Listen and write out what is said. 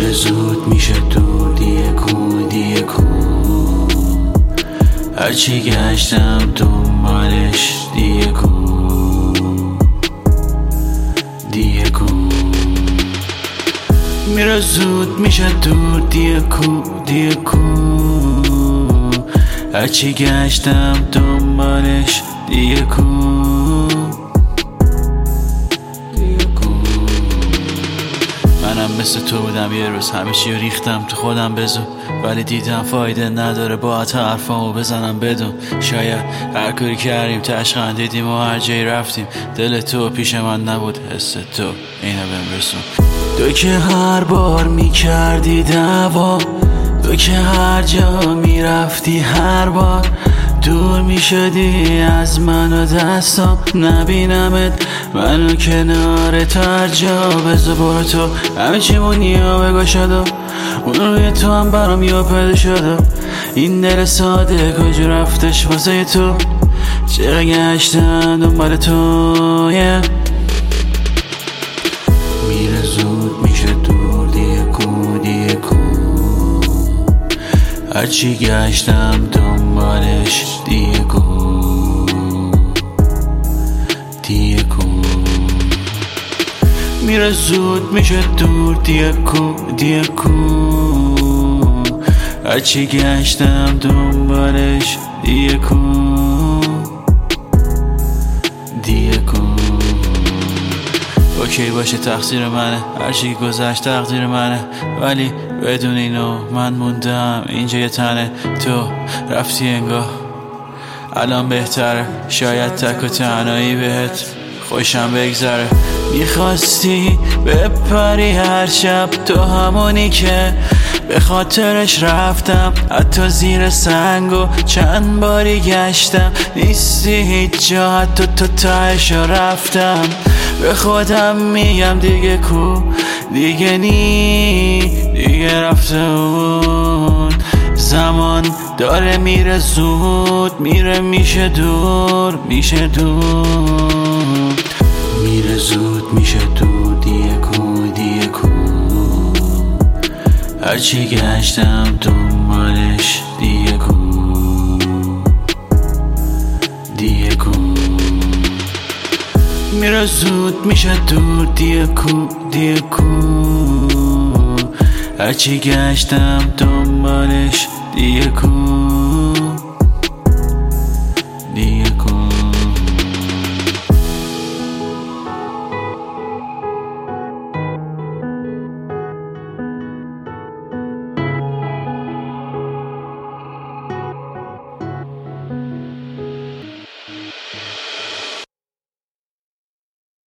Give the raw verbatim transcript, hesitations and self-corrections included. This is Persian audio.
میره زود میشه دور دیگه کو دیگه کو هرچی گشتم دنبالش دیگه کو دیگه کو میره زود میشه دور دیگه کو دیگه کو هرچی گشتم دنبالش دیگه کو منم مثل تو بودم یه روز همه چی رو ریختم تو خودم بزن ولی دیدم فایده نداره با حرفامو بزنم بدون شاید هر کاری کردیم تش خندیدیم و هر جایی رفتیم دل تو پیش من نبود حس تو اینو بهم رسون تو که هر بار میکردی دعوا تو که هر جا میرفتی هر بار دور میشدی از من و دستم نبینمت منو کنار تا هر جا بذار برو تو همه چیمون یا بگو شدم اون روی تو هم برام یا پیدا شدم این دل ساده کجا رفتش واسه تو چرا گشتن دنبال تو yeah. میره زود میشه دور دیگه کو دیگه کو هرچی گشتم دنبالش دیگه کو دیگه کو میره زود میشه دور دیگه کو دیگه کو هرچی گشتم دنبالش دیگه کو دیگه کو اوکی باشه تقصیر منه هرچی گذشت تقدیر منه ولی بدون اینو من موندم اینجا یه تنه تو رفتی انگاه الان بهتره شاید تک و تنهایی بهت خوشم بگذره میخواستی بپری هر شب تو همونی که به خاطرش رفتم حتی زیر سنگ و چند باری گشتم نیستی هیچ جا حتی تو تهش رفتم به خودم میگم دیگه کو دیگه نی دیگه رفته اون زمان داره میره زود میره میشه دور میشه دور میره زود میشه دور دیگه کو دیگه کو هرچی گشتم دنبالش دیگه کو دیگه کو میره زود میشه دور دیگه کو دیگه کو هرچی گشتم دنبالش دیگه کو